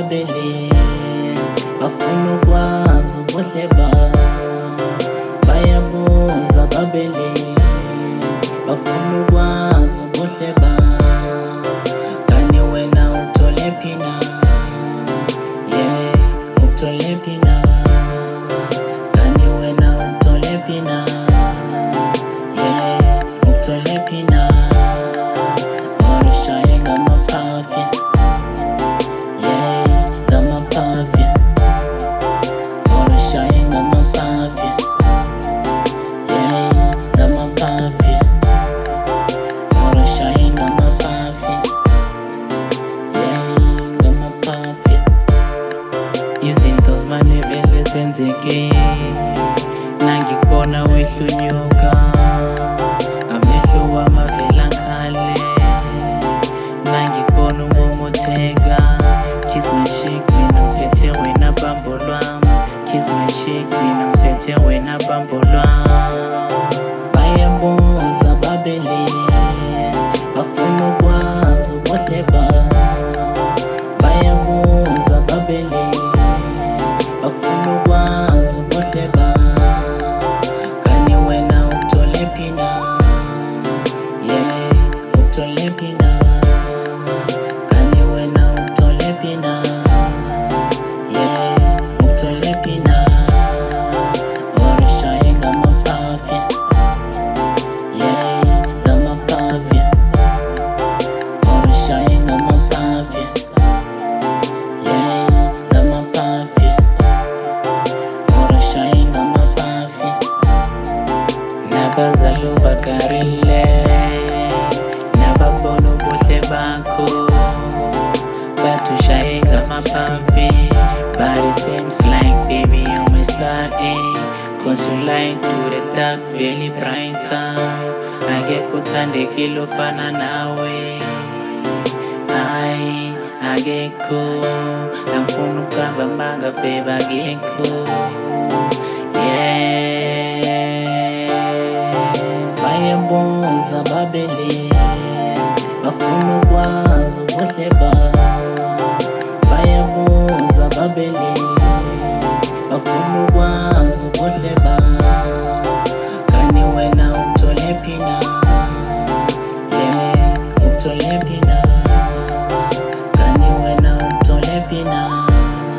babele bafuna ukwazi ubuhle babo, bayabuza babele bafuna ukwazi ubuhle babo. Kani wena uthole phi na? Yeah, uthole phi na? Kani wena uthole phi na? Yeah, uthole phi na? Orishaye ngamaphafi, yeah, ngamaphafi. Orishaye ngamaphafi, yeah, ngamaphafi. Orishaye ngamaphafi, yeah, ngamaphafi. Izinto zimane vele zenzeke, nangikubona wehlunyuka, amehlo wami avela ngale. Nangikubona umomotheka, kiss my shake, mina ngiphethe wena bambo lwami. Kiss my shake, mina ngiphethe wena bambo lwami. Bayabuza babele bafuna ukwazi ubuhle babo, bayabuza babele bafuna ukwazi ubuhle babo. Kani wena uthole phi na? Yeah, uthole phi na? Kani wena uthole phi na? Yeah, uthole phi na? Orishaye ngamaphafi, yeah, ngamaphafi. Orishaye ngamaphafi, yeah, ngamaphafi. Orishaye ngamaphafi. Nabazali ubakarile, nababona ubuhle bakho, bathushaye ngamaphafi. But it seems like baby you missed that, cause you light to the dark very brighter. Akekho uthandekile ofana nawe, hayi akekho. Angifuni ukuqamba amanga babe, akekho. Yeah, bayabuza babele bafuna ukwazi ubuhle babo, bayabuza babele bafuna ukwazi ubuhle babo. Kani wena uthole phi na? Yeah, uthole phi na? Kani wena uthole phi na?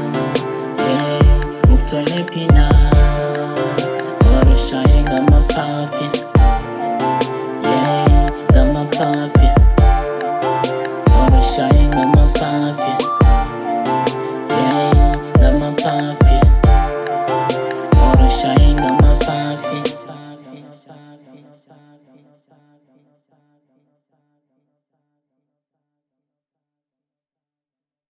Yeah, uthole phi na? Orishaye ngamaphafi, yeah, ngamaphafi. Orishaye ngamaphafi.